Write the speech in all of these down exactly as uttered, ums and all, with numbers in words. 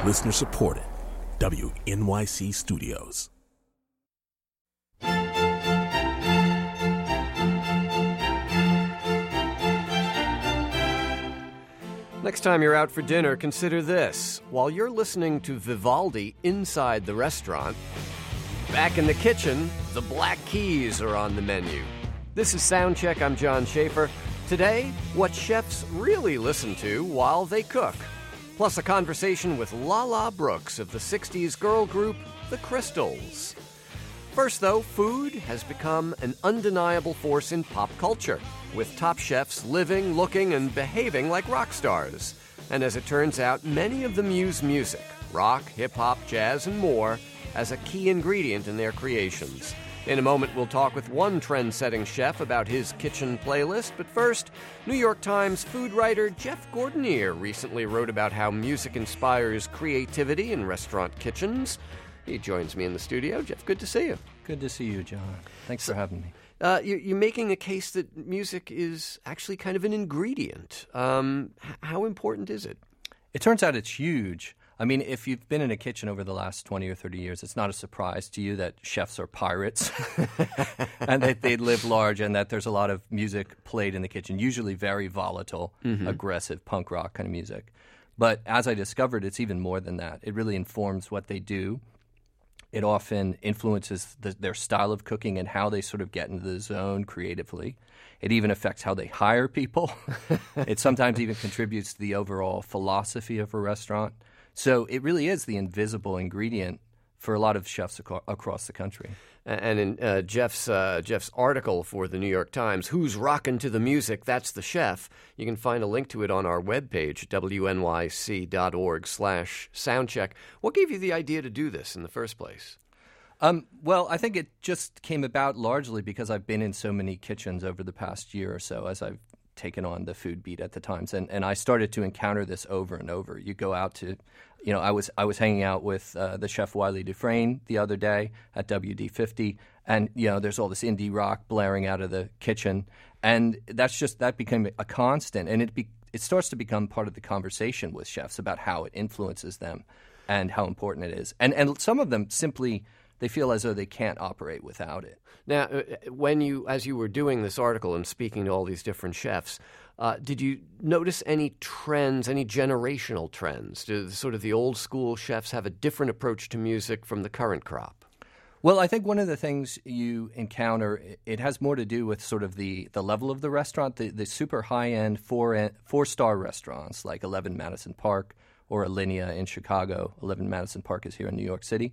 Listener supported. W N Y C Studios. Next time you're out for dinner, consider this. While you're listening to Vivaldi inside the restaurant, back in the kitchen, the Black Keys are on the menu. This is Soundcheck. I'm John Schaefer. Today, what chefs really listen to while they cook. Plus a conversation with Lala Brooks of the sixties girl group, The Crystals. First, though, food has become an undeniable force in pop culture, with top chefs living, looking, and behaving like rock stars. And as it turns out, many of them use music, rock, hip-hop, jazz, and more, as a key ingredient in their creations. In a moment, we'll talk with one trend-setting chef about his kitchen playlist. But first, New York Times food writer Jeff Gordinier recently wrote about how music inspires creativity in restaurant kitchens. He joins me in the studio. Jeff, good to see you. Good to see you, John. Thanks so, for having me. Uh, you're, you're making a case that music is actually kind of an ingredient. Um, how important is it? It turns out it's huge. I mean, if you've been in a kitchen over the last twenty or thirty years, it's not a surprise to you that chefs are pirates and that they live large and that there's a lot of music played in the kitchen, usually very volatile, mm-hmm. aggressive, punk rock kind of music. But as I discovered, it's even more than that. It really informs what they do. It often influences the, their style of cooking and how they sort of get into the zone creatively. It even affects how they hire people. It sometimes even contributes to the overall philosophy of a restaurant. So it really is the invisible ingredient for a lot of chefs ac- across the country. And in uh, Jeff's uh, Jeff's article for the New York Times, Who's Rockin' to the Music? That's the Chef. You can find a link to it on our webpage, W N Y C dot org slash soundcheck. What gave you the idea to do this in the first place? Um, well, I think it just came about largely because I've been in so many kitchens over the past year or so as I've taken on the food beat at the Times, and, and I started to encounter this over and over. You go out to, you know, I was I was hanging out with uh, the chef Wiley Dufresne the other day at W D fifty, and you know, there's all this indie rock blaring out of the kitchen, and that's just that became a constant, and it be, it starts to become part of the conversation with chefs about how it influences them and how important it is, and and some of them simply they feel as though they can't operate without it. Now, when you, as you were doing this article and speaking to all these different chefs, uh, did you notice any trends, any generational trends? Do sort of the old school chefs have a different approach to music from the current crop? Well, I think one of the things you encounter, it has more to do with sort of the, the level of the restaurant, the, the super high-end four, four-star restaurants like eleven Madison Park or Alinea in Chicago. eleven Madison Park is here in New York City.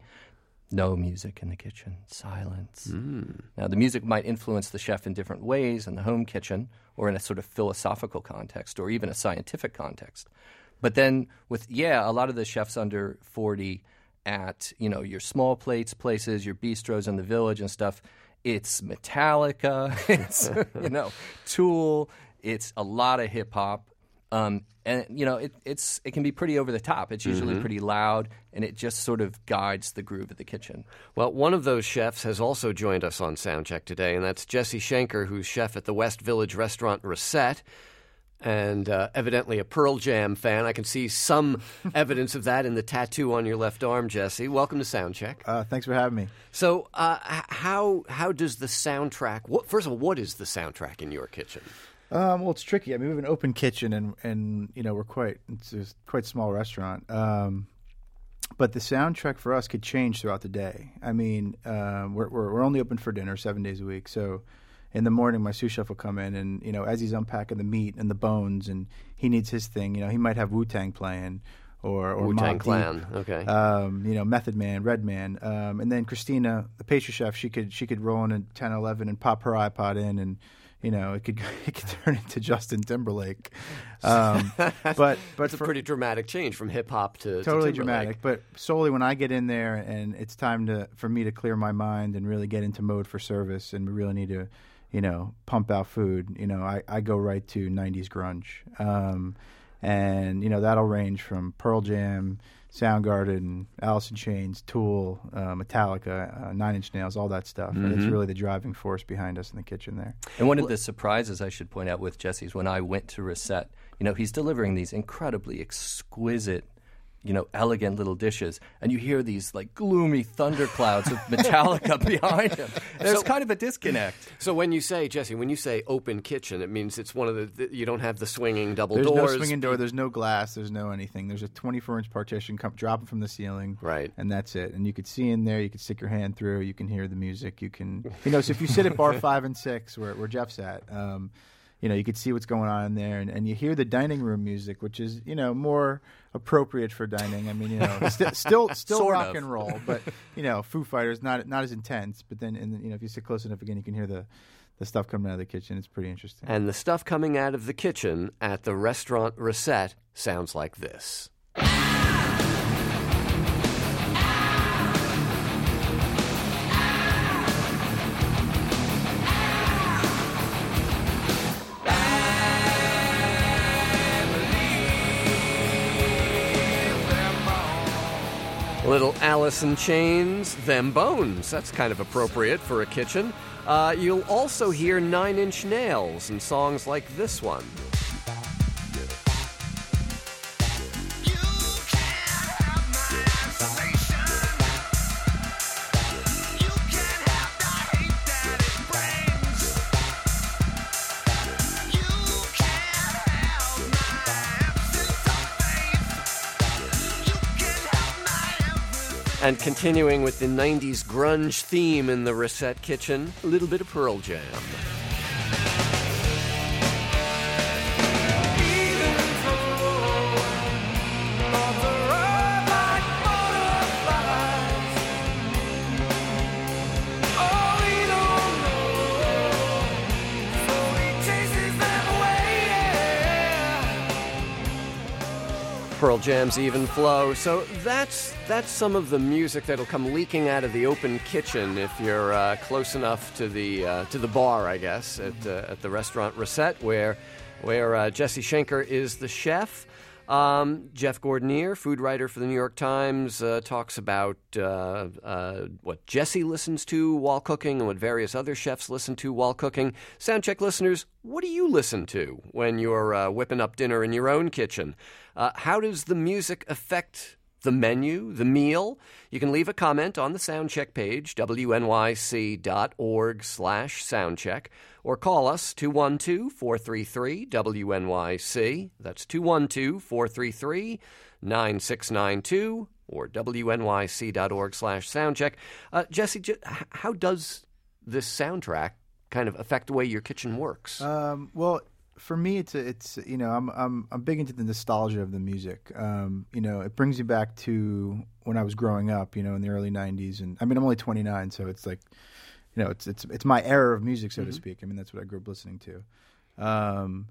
No music in the kitchen, silence. Mm. Now, the music might influence the chef in different ways in the home kitchen or in a sort of philosophical context or even a scientific context. But then with, yeah, a lot of the chefs under forty at, you know, your small plates places, your bistros in the village and stuff, it's Metallica, it's, you know, Tool, it's a lot of hip-hop. Um, and, you know, it, it's it can be pretty over the top. It's usually mm-hmm. pretty loud, and it just sort of guides the groove of the kitchen. Well, one of those chefs has also joined us on Soundcheck today, and that's Jesse Schenker, who's chef at the West Village restaurant Reset, and uh, evidently a Pearl Jam fan. I can see some evidence of that in the tattoo on your left arm, Jesse. Welcome to Soundcheck. Uh, thanks for having me. So uh, how how does the soundtrack, what, first of all, what is the soundtrack in your kitchen? Um, well, it's tricky. I mean, we have an open kitchen, and, and you know, we're quite it's a quite small restaurant. Um, but the soundtrack for us could change throughout the day. I mean, um, we're, we're we're only open for dinner seven days a week. So, in the morning, my sous chef will come in, and you know, as he's unpacking the meat and the bones, and he needs his thing. You know, he might have Wu-Tang playing, or or Wu-Tang Mobb Clan, Deep, okay. Um, you know, Method Man, Redman, um, and then Christina, the pastry chef, she could she could roll in at ten, eleven and pop her iPod in and. You know, it could it could turn into Justin Timberlake, um, but but it's a for, pretty dramatic change from hip hop to totally to dramatic. But solely when I get in there and it's time to for me to clear my mind and really get into mode for service, and we really need to, you know, pump out food. You know, I, I go right to nineties grunge, um, and you know that'll range from Pearl Jam, Soundgarden, Alice in Chains, Tool, uh, Metallica, uh, Nine Inch Nails, all that stuff. Mm-hmm. And it's really the driving force behind us in the kitchen there. And one of the surprises I should point out with Jesse is when I went to Reset, you know, he's delivering these incredibly exquisite you know, elegant little dishes, and you hear these like gloomy thunderclouds of Metallica behind them. There's So- kind of a disconnect. So when you say, Jesse, when you say open kitchen, it means it's one of the, the you don't have the swinging double There's doors. no swinging door. There's no glass. There's no anything. There's a twenty-four inch partition come, dropping from the ceiling. Right. And that's it. And you could see in there. You could stick your hand through. You can hear the music. You can, you know. So if you sit at bar five and six, where where Jeff's at, um, you know, you could see what's going on in there, and, and you hear the dining room music, which is, you know, more appropriate for dining. I mean, you know, st- still still Sort rock of. and roll, but you know, Foo Fighters not not as intense. But then, and, you know, if you sit close enough again, you can hear the the stuff coming out of the kitchen. It's pretty interesting. And the stuff coming out of the kitchen at the restaurant Reset sounds like this. Little Alice in Chains, Them Bones. That's kind of appropriate for a kitchen. Uh, you'll also hear Nine Inch Nails and songs like this one. And continuing with the nineties grunge theme in the Reset kitchen, a little bit of Pearl Jam. Pearl Jam's Even Flow. So that's that's some of the music that'll come leaking out of the open kitchen if you're uh, close enough to the uh, to the bar, I guess, at uh, at the restaurant Reset, where where uh, Jesse Schenker is the chef. Um, Jeff Gordonier, food writer for the New York Times, uh, talks about uh, uh, what Jesse listens to while cooking and what various other chefs listen to while cooking. Soundcheck listeners, what do you listen to when you're uh, whipping up dinner in your own kitchen? Uh, how does the music affect the menu, the meal? You can leave a comment on the Soundcheck page, W N Y C dot org slash soundcheck, or call us two one two, four three three, W N Y C. That's two one two, four three three, nine six nine two, or W N Y C dot org slash soundcheck. Uh, Jesse, j- how does this soundtrack kind of affect the way your kitchen works? Um, well, for me, it's a, it's you know I'm I'm I'm big into the nostalgia of the music. Um, you know, it brings you back to when I was growing up. You know, in the early nineties, and I mean I'm only twenty-nine, so it's like, you know, it's it's it's my era of music, so mm-hmm. to speak. I mean, that's what I grew up listening to. Um,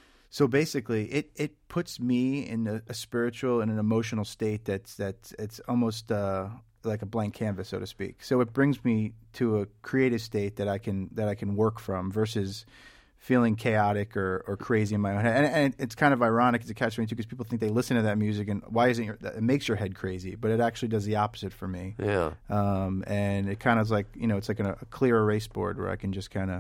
so basically, it it puts me in a, a spiritual and an emotional state that's that's it's almost uh, like a blank canvas, so to speak. So it brings me to a creative state that I can that I can work from versus feeling chaotic or, or crazy in my own head. And, and it's kind of ironic, it's a catch twenty-two, because people think they listen to that music and why isn't your, it makes your head crazy, but it actually does the opposite for me. Yeah. Um, and it kind of is like, you know, it's like a, a clear erase board where I can just kind of,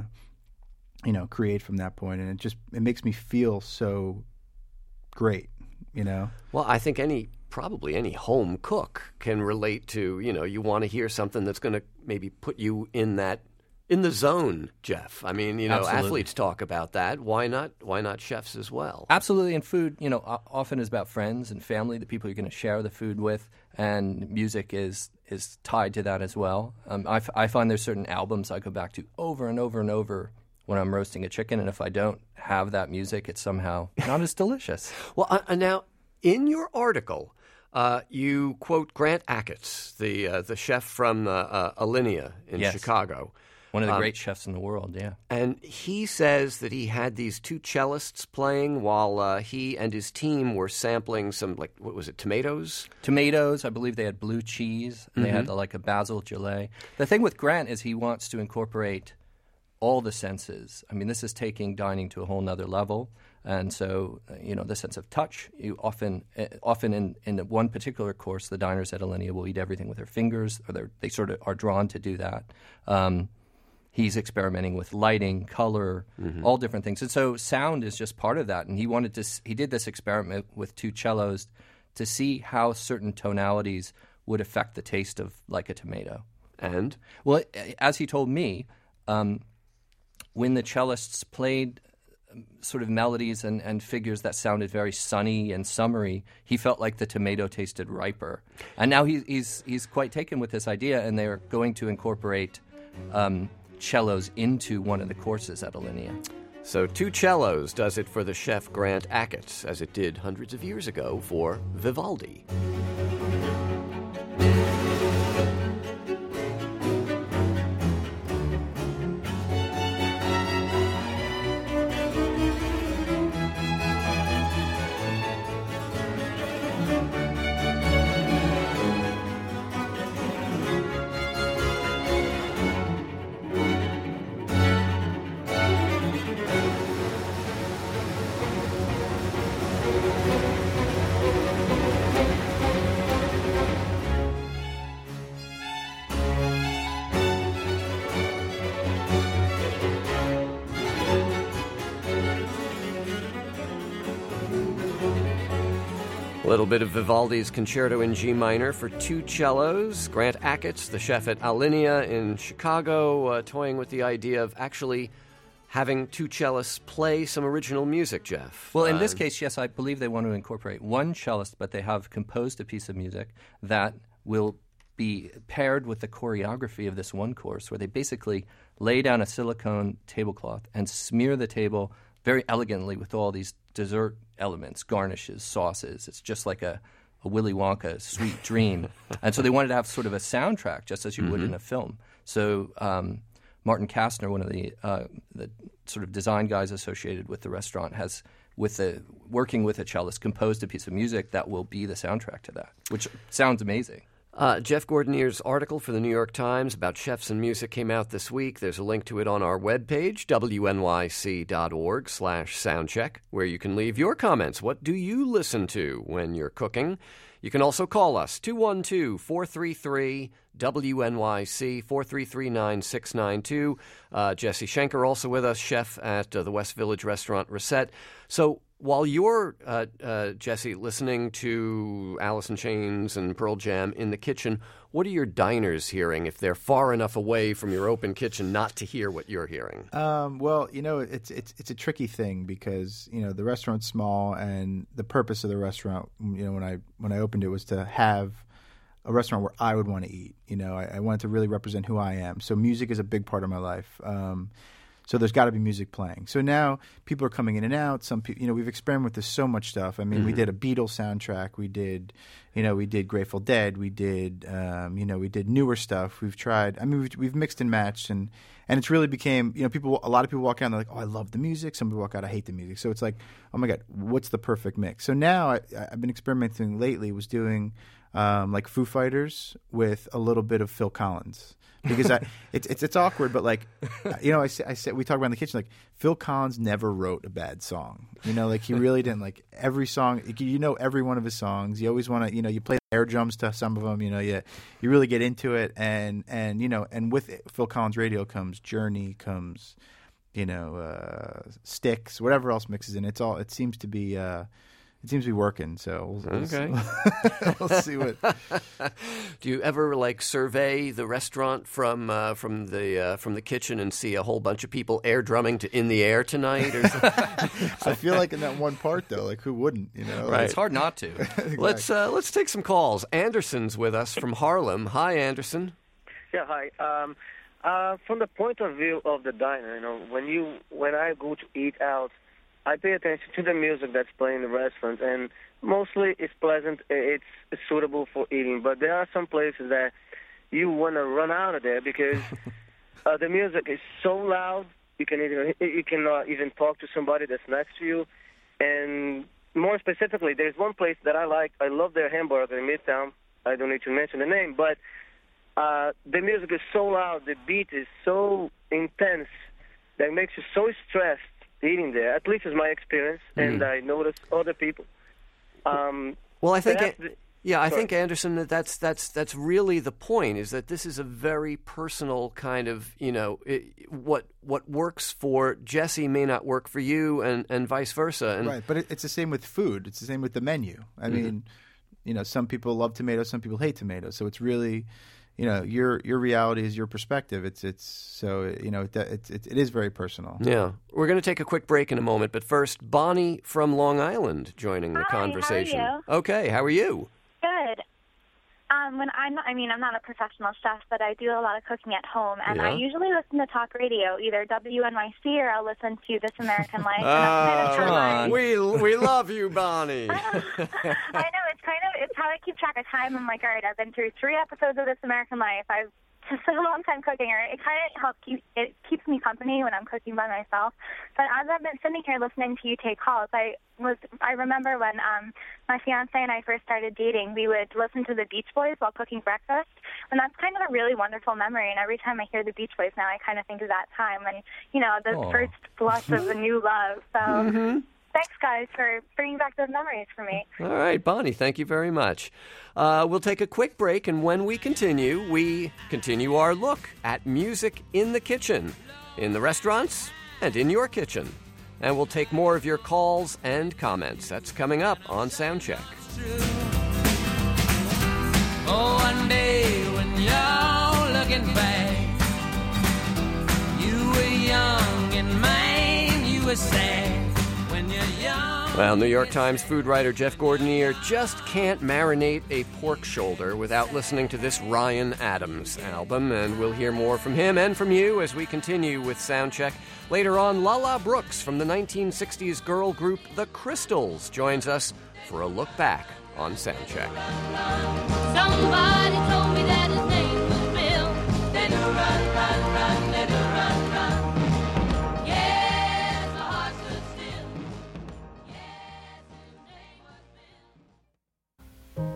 you know, create from that point. And it just, it makes me feel so great, you know? Well, I think any, probably any home cook can relate to, you know, you want to hear something that's going to maybe put you in that, in the zone, Jeff. I mean, you know, Absolutely. athletes talk about that. Why not? Why not chefs as well? Absolutely, and food, you know, o- often is about friends and family, the people you're going to share the food with, and music is is tied to that as well. Um, I, f- I find there's certain albums I go back to over and over and over when I'm roasting a chicken, and if I don't have that music, it's somehow not as delicious. Well, uh, now in your article, uh, you quote Grant Achatz, the uh, the chef from uh, uh, Alinea in Yes. Chicago. One of the Um, great chefs in the world, yeah. And he says that he had these two cellists playing while uh, he and his team were sampling some, like, what was it, tomatoes? Tomatoes, I believe they had blue cheese, and they had like a basil gelée. The thing with Grant is he wants to incorporate all the senses. I mean, this is taking dining to a whole nother level. And so, uh, you know, the sense of touch, you often, uh, often in, in one particular course, the diners at Alinea will eat everything with their fingers, or they're- they sort of are drawn to do that. Um, He's experimenting with lighting, color, mm-hmm. all different things. And so sound is just part of that. And he wanted to, he did this experiment with two cellos to see how certain tonalities would affect the taste of like a tomato. And? Well, as he told me, um, when the cellists played sort of melodies and, and figures that sounded very sunny and summery, he felt like the tomato tasted riper. And now he, he's he's quite taken with this idea, and they're going to incorporate um, cellos into one of the courses at Alinea. So Two Cellos does it for the chef Grant Achatz, as it did hundreds of years ago for Vivaldi. A little bit of Vivaldi's Concerto in G minor for two cellos. Grant Achatz, the chef at Alinea in Chicago, uh, toying with the idea of actually having two cellists play some original music, Jeff. Well, in uh, this case, yes, I believe they want to incorporate one cellist, but they have composed a piece of music that will be paired with the choreography of this one course, where they basically lay down a silicone tablecloth and smear the table very elegantly with all these dessert elements, garnishes, sauces. It's just like a, a Willy Wonka sweet dream. And so they wanted to have sort of a soundtrack, just as you mm-hmm. would in a film. So um, Martin Kastner, one of the uh, the sort of design guys associated with the restaurant, has, with the working with a cellist, composed a piece of music that will be the soundtrack to that, which sounds amazing. Uh, Jeff Gordonier's article for the New York Times about chefs and music came out this week. There's a link to it on our webpage, W N Y C dot org slash soundcheck, where you can leave your comments. What do you listen to when you're cooking? You can also call us, two one two, four three three, W N Y C, four three three, nine six nine two. Uh, Jesse Schenker also with us, chef at uh, the West Village restaurant Reset. So while you're, uh, uh, Jesse, listening to Alice in Chains and Pearl Jam in the kitchen, what are your diners hearing if they're far enough away from your open kitchen not to hear what you're hearing? Um, well, you know, it's it's it's a tricky thing because, you know, the restaurant's small, and the purpose of the restaurant, you know, when I when I opened it was to have a restaurant where I would want to eat. You know, I, I wanted to really represent who I am. So music is a big part of my life. Um, So there's got to be music playing. So now people are coming in and out. Some people, you know, we've experimented with this so much stuff. I mean, mm-hmm. we did a Beatles soundtrack. We did, you know, we did Grateful Dead. We did, um, you know, we did newer stuff. We've tried. I mean, we've, we've mixed and matched, and and it's really became, you know, people. A lot of people walk out and they're like, oh, I love the music. Some people walk out, I hate the music. So it's like, oh my God, what's the perfect mix? So now I, I've been experimenting lately. Was doing um, like Foo Fighters with a little bit of Phil Collins. Because I, it's it's it's awkward, but like, you know, I I said we talk about in the kitchen, like Phil Collins never wrote a bad song. You know, like he really didn't. Like every song, you know, every one of his songs. You always want to, you know, you play air drums to some of them. You know, you you really get into it, and and you know, and with Phil Collins radio comes Journey, comes, you know, uh, Styx, whatever else mixes in. It's all. It seems to be. Uh, It seems to be working, so we'll, okay. we'll, we'll see what. Do you ever like survey the restaurant from uh, from the uh, from the kitchen and see a whole bunch of people air drumming to "In the Air Tonight"? Or I feel like in that one part though, like who wouldn't? You know, right? It's hard not to. Exactly. Let's uh, let's take some calls. Anderson's with us from Harlem. Hi, Anderson. Yeah, hi. Um, uh, from the point of view of the diner, you know, when you when I go to eat out, I pay attention to the music that's playing in the restaurant, and mostly it's pleasant, it's, it's suitable for eating. But there are some places that you want to run out of there because uh, the music is so loud, you can either, you cannot even talk to somebody that's next to you. And more specifically, there's one place that I like. I love their hamburger in Midtown. I don't need to mention the name, but uh, the music is so loud, the beat is so intense that makes you so stressed eating there. At least is my experience, mm-hmm. and I notice other people. Um, well, I think, the, yeah, I sorry. think Anderson, that that's that's that's really the point. Is that this is a very personal kind of, you know, it, what what works for Jesse may not work for you, and, and vice versa. And right, but it, it's the same with food. It's the same with the menu. I mm-hmm. mean, you know, some people love tomatoes, some people hate tomatoes. So it's really, you know, your your reality is your perspective. It's it's so you know it it, it, it is very personal. Yeah, we're going to take a quick break in a moment, but first, Bonnie from Long Island joining the Hi, conversation. how are you? Okay, how are you? Good. Um, when I'm, I mean, I'm not a professional chef, but I do a lot of cooking at home, and Yeah. I usually listen to talk radio, either W N Y C or I'll listen to This American Life. and Oh, that's kind of how I- we we love you, Bonnie. I know, it's kind of, it's how I keep track of time. I'm like, all right, I've been through three episodes of This American Life. I've spent a long time cooking. Or it kind of helps keep, it keeps me company when I'm cooking by myself. But as I've been sitting here listening to you take calls, I was, I remember when um, my fiance and I first started dating, we would listen to the Beach Boys while cooking breakfast. And that's kind of a really wonderful memory. And every time I hear the Beach Boys now, I kind of think of that time when, you know, the Aw. first blush of a new love. So Mm-hmm. thanks, guys, for bringing back those memories for me. All right, Bonnie, thank you very much. Uh, we'll take a quick break, and when we continue, we continue our look at music in the kitchen, in the restaurants, and in your kitchen. And we'll take more of your calls and comments. That's coming up on Soundcheck. Oh, one day when you're looking back, you were young and mine, you were sad. When you're young. Well, New York Times food writer Jeff Gordonier just can't marinate a pork shoulder without listening to this Ryan Adams album, and we'll hear more from him and from you as we continue with Soundcheck. Later on, Lala Brooks from the nineteen sixties girl group The Crystals joins us for a look back on Soundcheck. Somebody told me that his name was Bill. Let it run, run, run, let it run, run. Yes, my heart stood still. Yes, his name was Bill.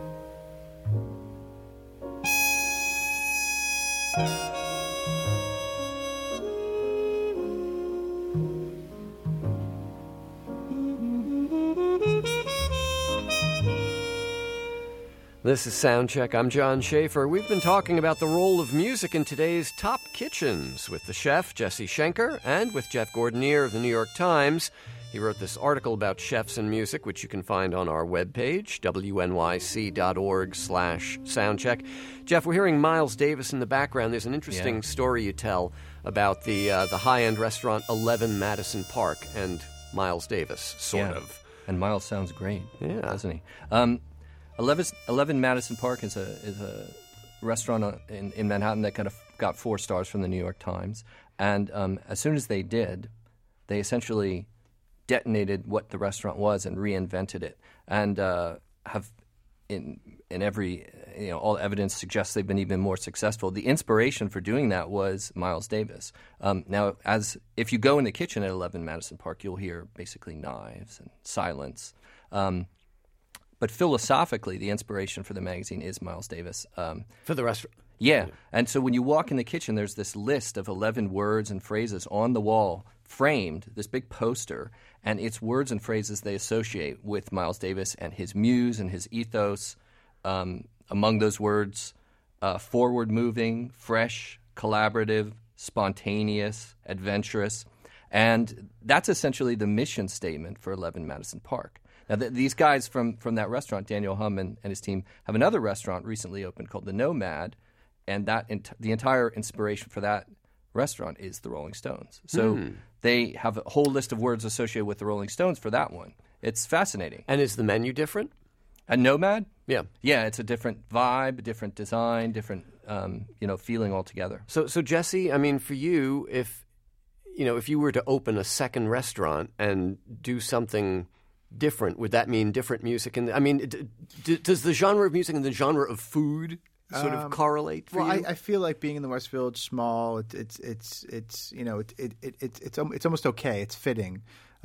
This is Soundcheck. I'm John Schaefer. We've been talking about the role of music in today's top kitchens with the chef, Jesse Schenker, and with Jeff Gordonier of the New York Times. He wrote this article about chefs and music, which you can find on our webpage, W N Y C dot org slash soundcheck. Jeff, we're hearing Miles Davis in the background. There's an interesting Yeah. story you tell about the uh, the high-end restaurant eleven Madison Park and Miles Davis, sort Yeah. of. And Miles sounds great, Yeah. doesn't he? Um, eleven, eleven Madison Park is a is a restaurant uh, in, in Manhattan that kind of got four stars from the New York Times. And um, as soon as they did, they essentially detonated what the restaurant was and reinvented it, and uh, have in in every you know all evidence suggests they've been even more successful. The inspiration for doing that was Miles Davis. Um, now, as if you go in the kitchen at eleven Madison Park, you'll hear basically knives and silence. Um, but philosophically, the inspiration for the magazine is Miles Davis. Um, For the restaurant. yeah. And so when you walk in the kitchen, there's this list of eleven words and phrases on the wall, framed, this big poster, and it's words and phrases they associate with Miles Davis and his muse and his ethos. Um, among those words, uh, forward-moving, fresh, collaborative, spontaneous, adventurous. And that's essentially the mission statement for eleven Madison Park. Now, th- these guys from, from that restaurant, Daniel Hum and, and his team, have another restaurant recently opened called The Nomad, and that ent- the entire inspiration for that restaurant is the Rolling Stones. So they have a whole list of words associated with the Rolling Stones for that one. It's fascinating. And is the menu different? A Nomad? Yeah. Yeah, it's a different vibe, different design, different um, you know feeling altogether. So, so Jesse, I mean, for you, if you know, if you were to open a second restaurant and do something different, would that mean different music? And I mean, d- d- does the genre of music and the genre of food sort of Um, correlate for well, you? I, I feel like being in the West Village, small. It, it's it's it's you know it it, it it's it's al- it's almost okay. It's fitting.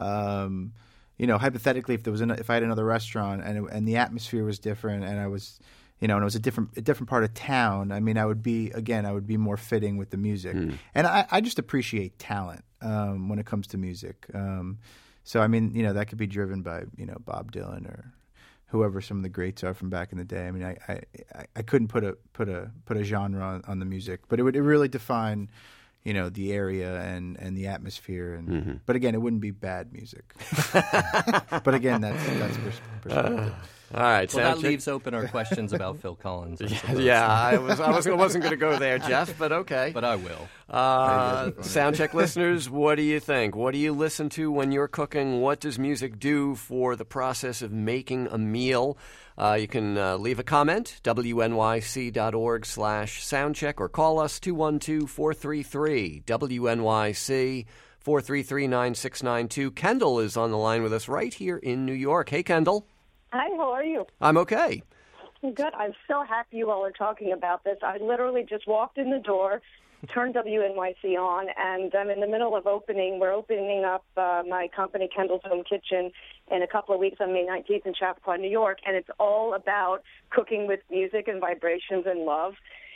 Um, you know, hypothetically, if there was an, if I had another restaurant and it, and the atmosphere was different, and I was, you know, and it was a different a different part of town. I mean, I would be again, I would be more fitting with the music, and I, I just appreciate talent um, when it comes to music. Um, so I mean, you know, that could be driven by you know Bob Dylan or whoever some of the greats are from back in the day. I mean, I I, I- I couldn't put a put a put a genre on, on the music, but it would it really define, you know, the area and, and the atmosphere. And but again, it wouldn't be bad music. But again, that's that's pers- perspective. All right, Well, that sound leaves open our questions about Phil Collins. I suppose. Yeah, I was I was I wasn't going to go there, Jeff, but okay. But I will. Uh, Soundcheck listeners, what do you think? What do you listen to when you're cooking? What does music do for the process of making a meal? Uh, you can uh, leave a comment, W N Y C dot org slash soundcheck, or call us two one two, four three three, W N Y C, four three three, nine six nine two. Kendall is on the line with us right here in New York. Hey, Kendall. Hi, how are you? I'm okay. Good. I'm so happy you all are talking about this. I literally just walked in the door, turned W N Y C on, and I'm in the middle of opening. We're opening up uh, my company, Kendall's Home Kitchen, in a couple of weeks on May nineteenth in Chappaqua, New York, and it's all about cooking with music and vibrations and love.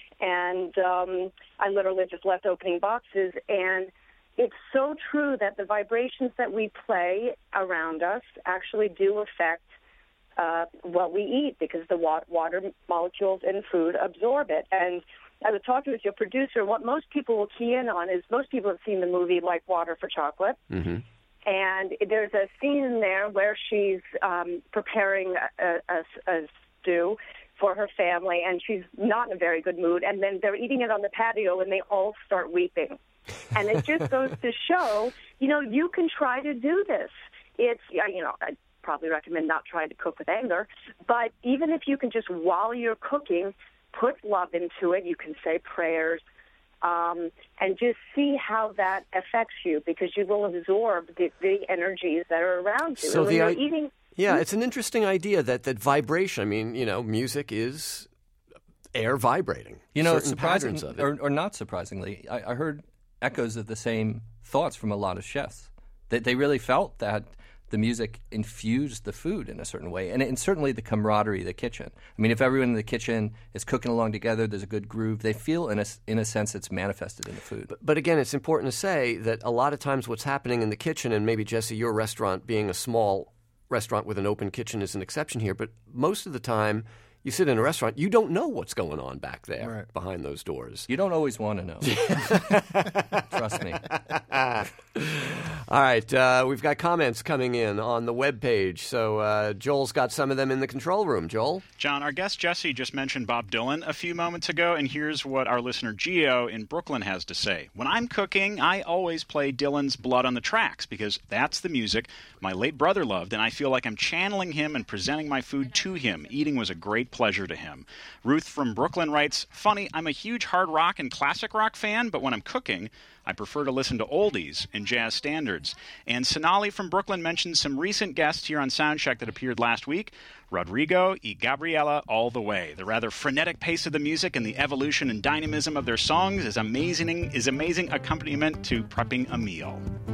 And um, I literally just left opening boxes, and it's so true that the vibrations that we play around us actually do affect Uh, what we eat, because the wa- water molecules in food absorb it. And I was talking with your producer. What most people will key in on is most people have seen the movie Like Water for Chocolate. Mm-hmm. And there's a scene in there where she's um, preparing a, a, a stew for her family, and she's not in a very good mood. And then they're eating it on the patio, and they all start weeping. And it just goes to show, you know, you can try to do this. It's, you know, I probably recommend not trying to cook with anger, but even if you can just, while you're cooking, put love into it, you can say prayers, um, and just see how that affects you, because you will absorb the, the energies that are around you. So when the you're I- eating, Yeah, it's an interesting idea that, that vibration, I mean, you know, music is air vibrating. You know, certain surprising, patterns of it. or, or not surprisingly, I, I heard echoes of the same thoughts from a lot of chefs. That they really felt that the music infused the food in a certain way, and, and certainly the camaraderie of the kitchen. I mean, if everyone in the kitchen is cooking along together, there's a good groove, they feel, in a, in a sense, it's manifested in the food. But, but again, it's important to say that a lot of times what's happening in the kitchen, and maybe, Jesse, your restaurant being a small restaurant with an open kitchen is an exception here, but most of the time you sit in a restaurant, you don't know what's going on back there Right. behind those doors. You don't always want to know. Trust me. All right, uh, we've got comments coming in on the webpage, so uh, Joel's got some of them in the control room. Joel? John, our guest Jesse just mentioned Bob Dylan a few moments ago, and here's what our listener Gio in Brooklyn has to say. When I'm cooking, I always play Dylan's Blood on the Tracks, because that's the music my late brother loved, and I feel like I'm channeling him and presenting my food to him. Eating was a great pleasure to him. Ruth from Brooklyn writes, funny, I'm a huge hard rock and classic rock fan, but when I'm cooking, I prefer to listen to oldies and jazz standards. And Sonali from Brooklyn mentioned some recent guests here on Soundcheck that appeared last week. Rodrigo y Gabriela all the way. The rather frenetic pace of the music and the evolution and dynamism of their songs is amazing, is amazing accompaniment to prepping a meal.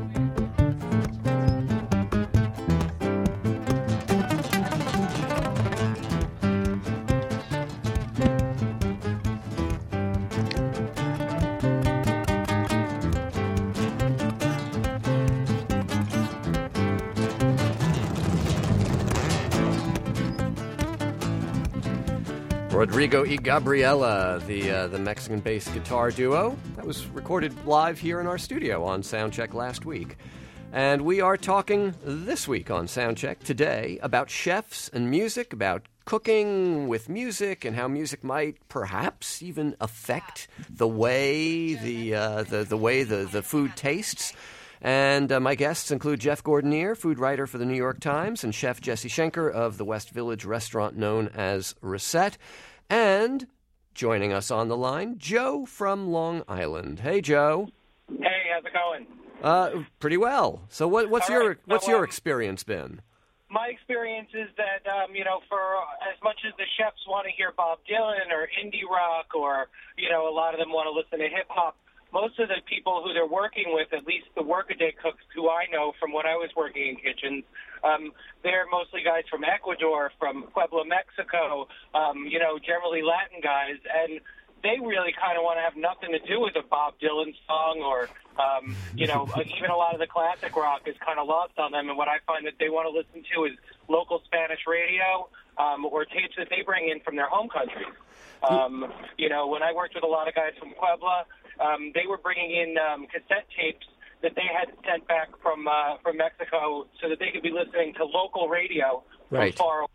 Rodrigo y Gabriela, the uh, the Mexican-based guitar duo that was recorded live here in our studio on Soundcheck last week. And we are talking this week on Soundcheck today about chefs and music, about cooking with music, and how music might perhaps even affect the way the uh, the, the way the, the food tastes. And uh, my guests include Jeff Gordonier, food writer for the New York Times, and Chef Jesse Schenker of the West Village restaurant known as Reset. And joining us on the line, Joe from Long Island. Hey, Joe. Hey, how's it going? Uh, pretty well. So, what, what's All your right, so, what's your um, experience been? My experience is that, um, you know, for as much as the chefs want to hear Bob Dylan or indie rock, or, you know, a lot of them want to listen to hip-hop, most of the people who they're working with, at least the workaday cooks who I know from when I was working in kitchens, um, they're mostly guys from Ecuador, from Puebla, Mexico, um, you know, generally Latin guys, and they really kind of want to have nothing to do with a Bob Dylan song, or, um, you know, even a lot of the classic rock is kind of lost on them, and what I find that they want to listen to is local Spanish radio, um, or tapes that they bring in from their home countries. Um, you know, when I worked with a lot of guys from Puebla, Um, they were bringing in um, cassette tapes that they had sent back from uh, from Mexico so that they could be listening to local radio from Right. far away.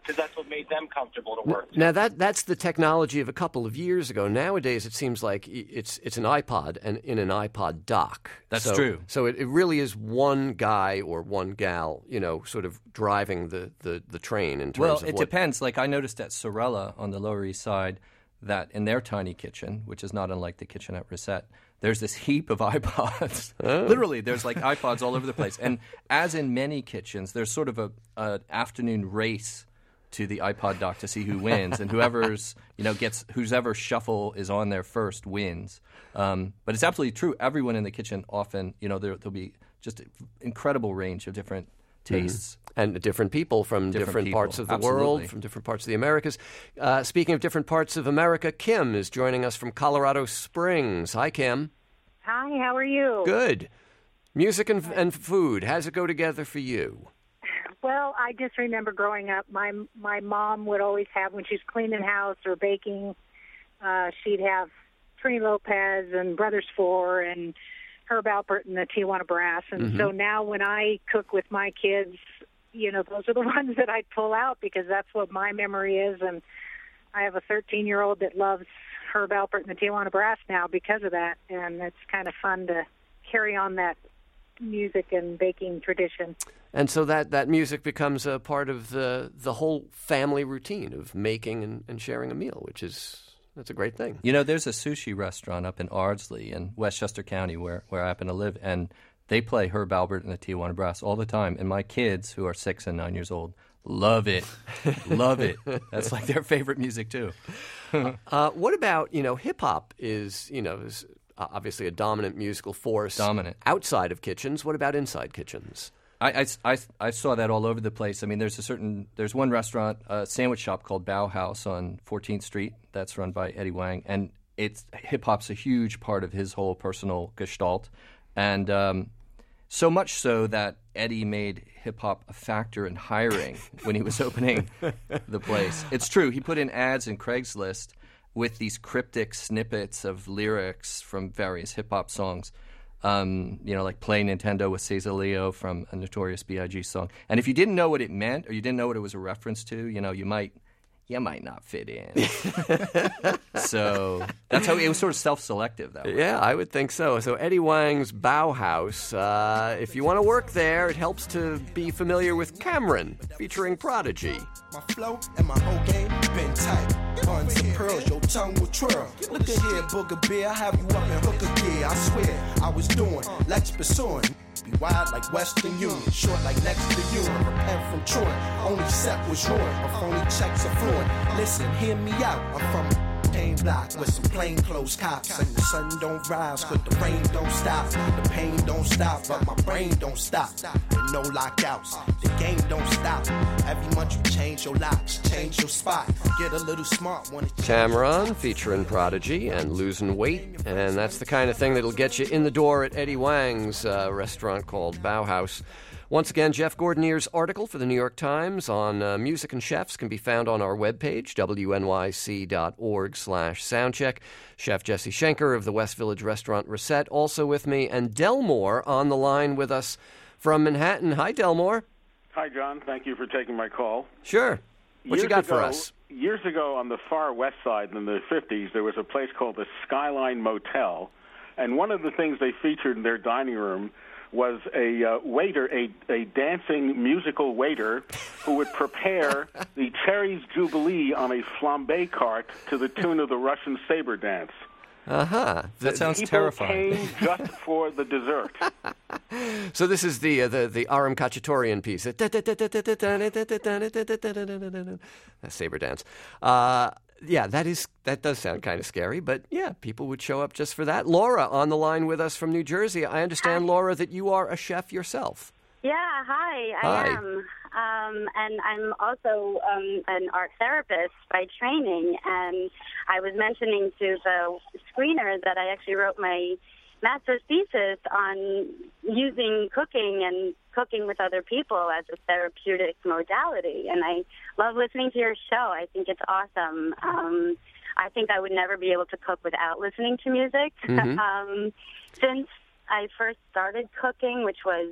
because that's what made them comfortable to work. Now that that's the technology of a couple of years ago. Nowadays, it seems like it's it's an iPod and in an iPod dock. That's so, true. So it, it really is one guy or one gal, you know, sort of driving the, the, the train in terms well, of it what... depends. Like I noticed at Sorella on the Lower East Side that in their tiny kitchen, which is not unlike the kitchen at Reset, there's this heap of iPods. Oh. Literally, there's like iPods all over the place. And as in many kitchens, there's sort of a an afternoon race to the iPod dock to see who wins, and whoever's you know gets whoever shuffle is on there first wins. Um, but it's absolutely true. Everyone in the kitchen often, you know, there, there'll be just an incredible range of different tastes. Mm-hmm. And different people from different, Different people. parts of the Absolutely. world, from different parts of the Americas. Uh, speaking of different parts of America, Kim is joining us from Colorado Springs. Hi, Kim. Hi, how are you? Good. Music and, and food, how does it go together for you? Well, I just remember growing up, my my mom would always have, when she was cleaning house or baking, uh, she'd have Trini Lopez and Brothers Four and Herb Alpert and the Tijuana Brass. And Mhm. so now when I cook with my kids, you know, those are the ones that I pull out because that's what my memory is. And I have a thirteen-year-old that loves Herb Alpert and the Tijuana Brass now because of that. And it's kind of fun to carry on that music and baking tradition. And so that, that music becomes a part of the the whole family routine of making and, and sharing a meal, which is that's a great thing. You know, there's a sushi restaurant up in Ardsley in Westchester County where, where I happen to live, and they play Herb Alpert and the Tijuana Brass all the time. And my kids, who are six and nine years old, love it. Love it. That's like their favorite music, too. uh, what about, you know, hip-hop is, you know, is obviously a dominant musical force. Dominant. Outside of kitchens. What about inside kitchens? I, I, I, I saw that all over the place. I mean, there's a certain there's one restaurant, a sandwich shop called Bauhaus on fourteenth Street that's run by Eddie Wang, and it's hip hop's a huge part of his whole personal gestalt, and um, so much so that Eddie made hip hop a factor in hiring when he was opening the place. It's true. He put in ads in Craigslist with these cryptic snippets of lyrics from various hip hop songs. Um, you know, like Play Nintendo with Cesar Leo from a Notorious B I G song. And if you didn't know what it meant, or you didn't know what it was a reference to, you know, you might, you might not fit in. So that's how it was sort of self-selective that way. Yeah, I would think so. So Eddie Wang's Bauhaus. Uh, if you want to work there, it helps to be familiar with Cameron, featuring Prodigy. My flow and my whole game been tight. Buns and pearls, your tongue will twirl. Look at here, Booger Bear, I have you up in hooker gear. I swear, I was doing Lex pursuing. Be wild like Western Union, short like next to you. Repent from truant, only set was ruined. My phony checks are fluent. Listen, hear me out. I'm from pain block with some plain clothes cops. And the sun don't rise, cause the rain don't stop. The pain don't stop, but my brain don't stop. With no lockouts, the game don't stop. Every month you change your locks, change your spot. Get a little smart when it's Cameron, featuring Prodigy and losing weight. And that's the kind of thing that'll get you in the door at Eddie Wang's uh, restaurant called Bauhaus. Once again, Jeff Gordonier's article for the New York Times on uh, music and chefs can be found on our webpage, W N Y C dot org slash soundcheck. Chef Jesse Schenker of the West Village restaurant Reset also with me, and Delmore on the line with us from Manhattan. Hi, Delmore. Hi, John. Thank you for taking my call. Sure. What years you got ago, for us? Years ago on the far west side in the fifties, there was a place called the Skyline Motel, and one of the things they featured in their dining room was a uh, waiter, a, a dancing musical waiter who would prepare the Cherries Jubilee on a flambe cart to the tune of the Russian saber dance. Uh-huh. That sounds People terrifying. came just for the dessert. So this is the uh, the the Aram Khachaturian piece. That saber dance. Uh, yeah, that is that does sound kind of scary, but yeah, people would show up just for that. Laura on the line with us from New Jersey. I understand, Laura, that you are a chef yourself. Yeah, hi, I Hi. am. Um, and I'm also um, an art therapist by training. And I was mentioning to the screener that I actually wrote my master's thesis on using cooking and cooking with other people as a therapeutic modality. And I love listening to your show. I think it's awesome. Um, I think I would never be able to cook without listening to music. Mhm. um, since I first started cooking, which was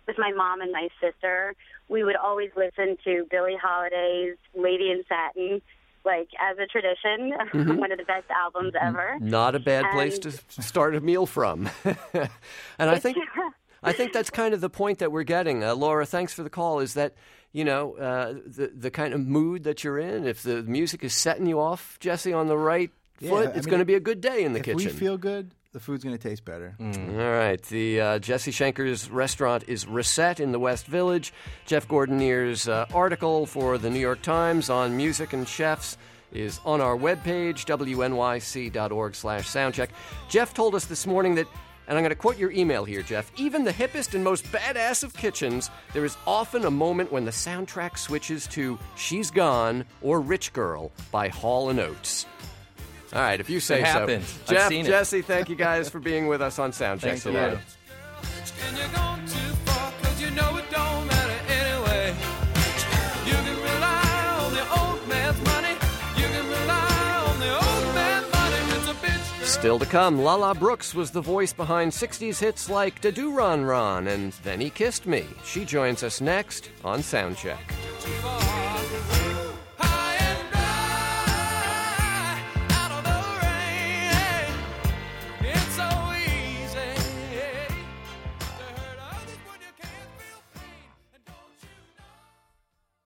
with my mom and my sister, we would always listen to Billie Holiday's Lady in Satin, like as a tradition, Mhm. one of the best albums ever. Not a bad place And- to start a meal from. And I think I think that's kind of the point that we're getting. Uh, Laura, thanks for the call, is that, you know, uh, the, the kind of mood that you're in, if the music is setting you off, Jesse, on the right Yeah, foot, I it's mean, going to be a good day in the if kitchen. we feel good, the food's going to taste better. All right. The uh, Jesse Schenker's restaurant is Reset in the West Village. Jeff Gordonier's uh, article for the New York Times on music and chefs is on our webpage, W N Y C dot org slash soundcheck. Jeff told us this morning that, and I'm going to quote your email here, Jeff, even the hippest and most badass of kitchens, there is often a moment when the soundtrack switches to She's Gone or Rich Girl by Hall and Oates. All right, if you say It so. happens. I've Jeff, seen it. Jesse, thank you guys for being with us on Soundcheck Thanks a today. lot. And you're gone too far, 'cause you know it don't matter anyway. You can rely on the old man's money. You can rely on the old man's money. It's a bitch girl. Still to come, Lala Brooks was the voice behind sixties hits like Da Do Ron Ron and Then He Kissed Me. She joins us next on Soundcheck. Too far.